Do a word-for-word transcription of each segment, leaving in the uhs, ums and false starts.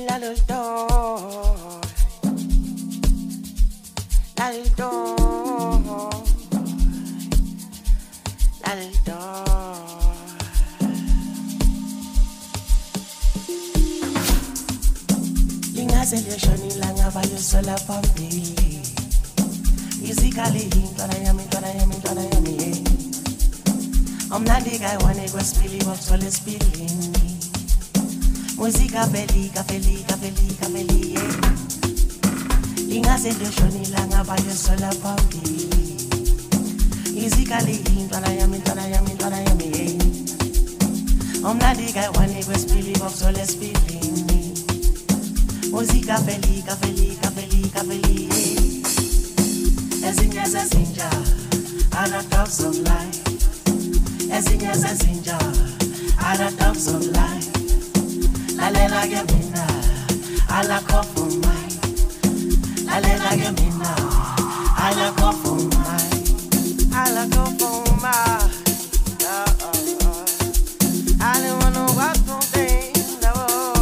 La del do, la del do, la del do. Lingazelwe shoni langa bayosola phambili. Musically intwana yami intwana yami intwana yami. Omnandi kaywane kwesipili bokuthola esipilini. Musica felica, felica, felica, felica. Lingazelwe shoni langa bayosola phambili. Musically intwana yami intwana yami intwana yami. Omnandi kaywane kwesipili bokuthola esipilini. Musica felica, felica, felica, felica. Ezinye zezinja, other dogs of life. Ezinye zezinja, other dogs of life. Lalela ke mina, ala kofu mai. Lalela ke mina, ala kofu mai. Ala kofu mai. I don't wanna walk from things, no.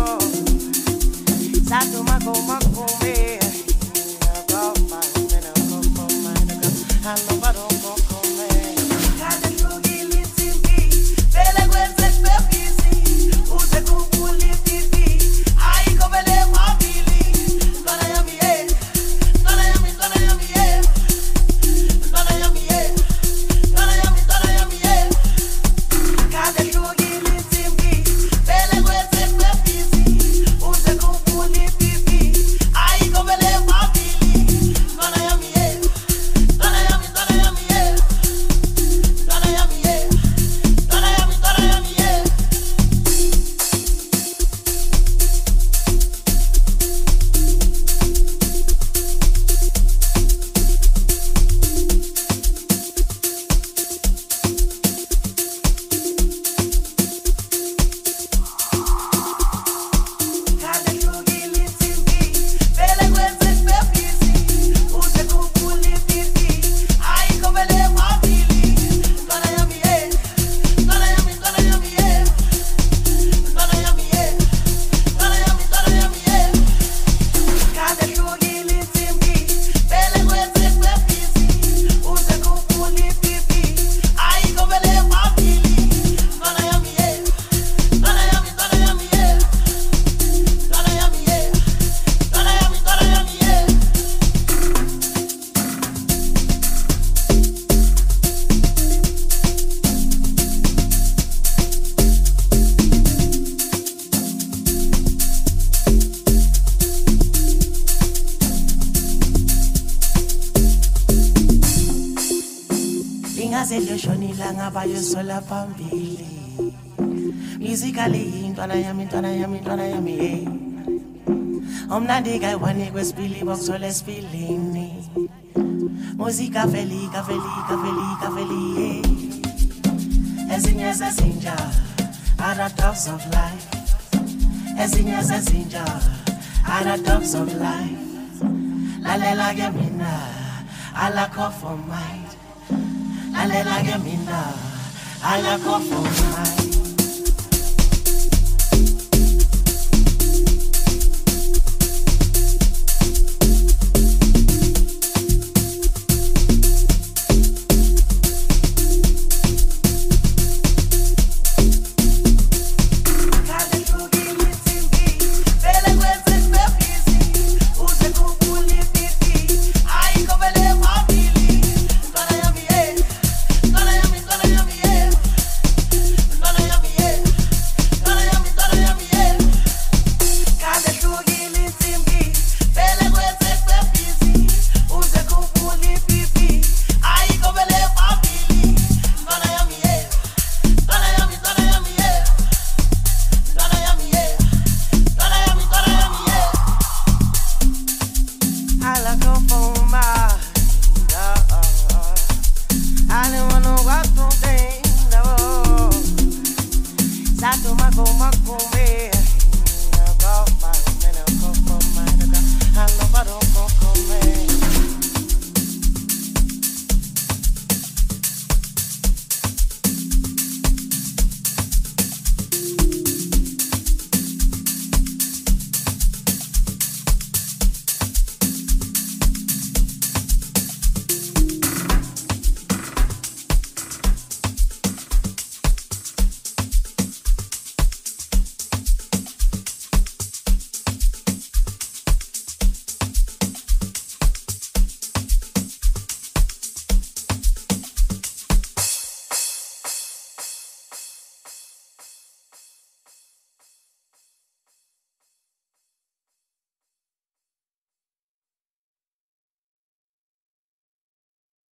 Sato mako mako me. Go find me, go for mine, go. I love I don't go for me. Cada truque litimi, bele queste spefisi, use cuculi pipi, ai come le mobili. Dona yami eh, dona yami, dona yami eh, dona yami eh, dona yami, dona yami eh. Cada truque litimi, bele queste spefisi, use cuculi pipi, ai come le mobili. Dona yami eh, dona yami, dona yami eh, dona yami eh, dona yami, dona yami eh. Cada truque litimi, bele queste spefisi, use cuculi pipi, ai come le mobili. Dona yami eh, dona yami, dona yami eh, dona yami eh, dona yami, dona yami eh. Cada truque litimi, bele queste spefisi, use cuculi pipi, ai come le mobili. Dona yami eh, dona yami, dona yami eh, dona yami eh, dona yami, dona yami eh. Lingazelwe shoni langa bayosola phambili. Musically intwana yami intwana yami intwana yami eh. Omnandi kaywane kwesipili bokuthola esipilini. Musica felica, felica, felica, felica. Ezinye zezinja, other dogs of life. Ezinye zezinja, other dogs of life. Lalela ke mina, ala kofu mai. Lalela ke mina, ala kofu mai.